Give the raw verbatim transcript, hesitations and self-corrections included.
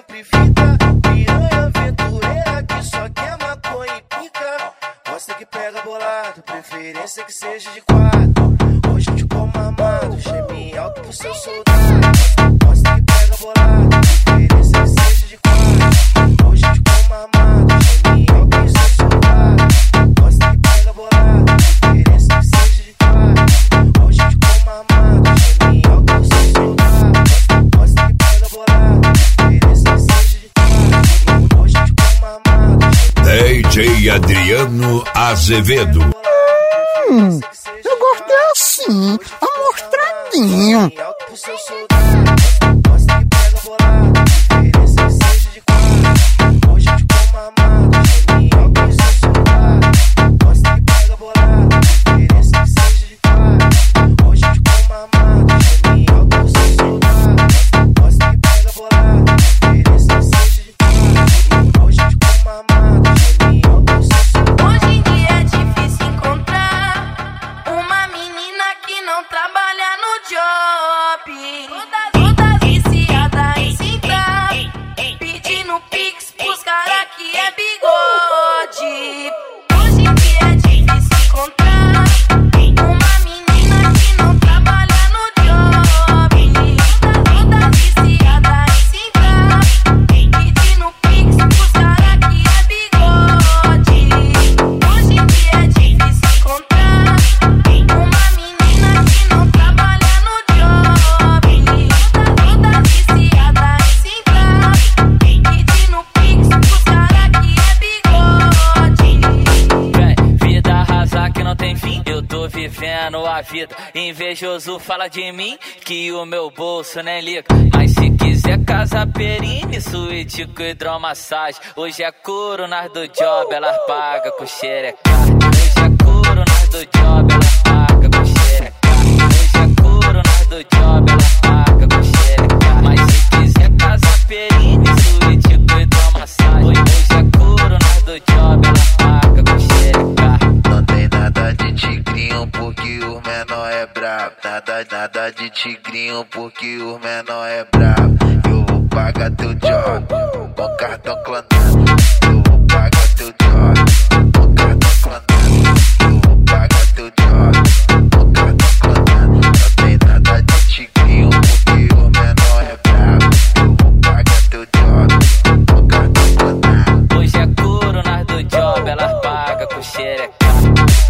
sempre fica. Piranha aventureira que só quer maconha e pica. Gosta que pega bolado, preferência que seja de quatro. Hoje eu te como armado, geme alto pro seu soldado. Gosta que pega bolado, preferência que seja de quatro. Hoje eu te como armado, geme alto pro seu soldado. Gosta que pega bolado, preferência que seja de quatro. Hoje eu te como armado, geme alto pro seu soldado. Gosta que pega bolado, preferência que seja de quatro. Hoje eu te como armado. D J Adriano Azevedo. Hum, eu gosto é assim, amostradinho. Vida. Invejoso fala de mim que o meu bolso nem liga. Mas se quiser casa perine, suíte com hidromassagem. Hoje é couro nas do job, elas pagam com xereca. Hoje é couro nas do job, elas pagam com xereca. Hoje é couro nas do job, elas pagam com xereca. Mas se quiser casa perine, suíte com hidromassagem. Hoje é couro nas do job, elas pagam com xereca. Não tem nada de tigrinho porque o menor é brabo. Nada, nada de tigrinho porque o menor é brabo. Eu vou pagar teu job com cartão clonado. Eu vou pagar teu job com cartão clonado. Eu vou pagar teu job com cartão clonado. Não tem nada de tigrinho porque o menor é brabo. Eu vou pagar teu job com cartão clonado. Hoje é couro nas do job, elas pagam com xereca.